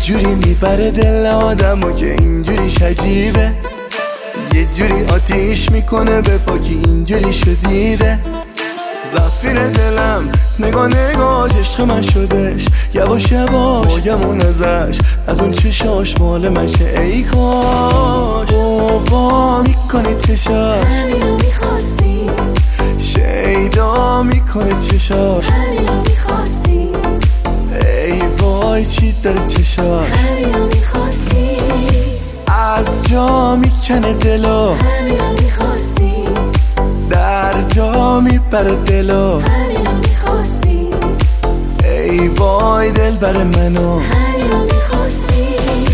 جوری میبره دل آدمو که اینجوری عجیبه، یه جوری آتیش میکنه به پاکی اینجوری شدیده. زفیر دلم نگاه نگاش عشق من شدش، یواش یواش باگمون ازش، از اون چشاش مال من شه ای کاش. بابا میکنه چشاش همینو میخواستی، شیدا میکنه چشاش همینو میخواستی، ای وای چی داره چشاش همینو میخواستی، از جا میکنه دلو، همینو میخواستی، در جا میبره دلو، همینو میخواستی، ای وای دل بر منو، همینو میخواستی.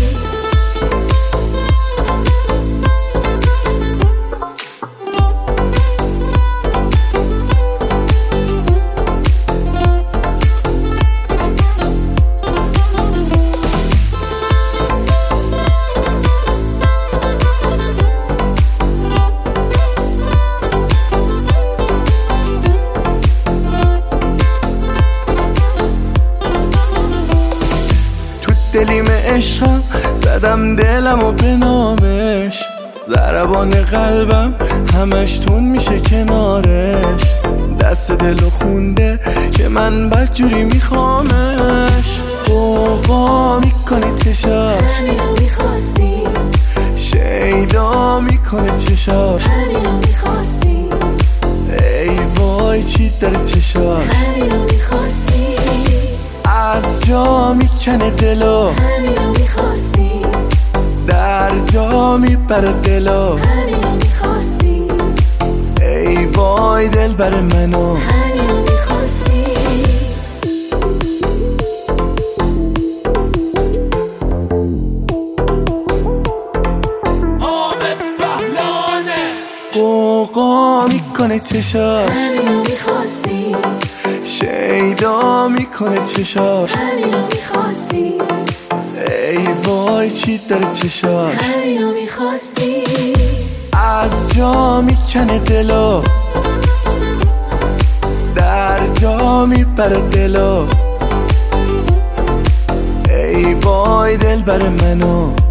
دلیم عشقم زدم دلم و به نامش، ضربان قلبم همش تون میشه کنارش، دست دلو خونده که من بدجوری میخوامش. بابا میکنه چشاش همینو میخواستی، شیدا میکنه چشاش همینو میخواستی، ای وای چی داره چشاش همینو میخواستی، از جا میکنه دلو، همینو میخواستی، در جا میبره دلو، همینو میخواستی، ای وای دل بر منو، همینو میخواستی. قوقا میکنه چشاش همینو میخواستی، شیدا میکنه چشاش همینو میخواستی، ای وای چی داره چشاش همینو میخواستی، از جا میکنه دلو، در جا میبره دلو، ای وای دل بر منو.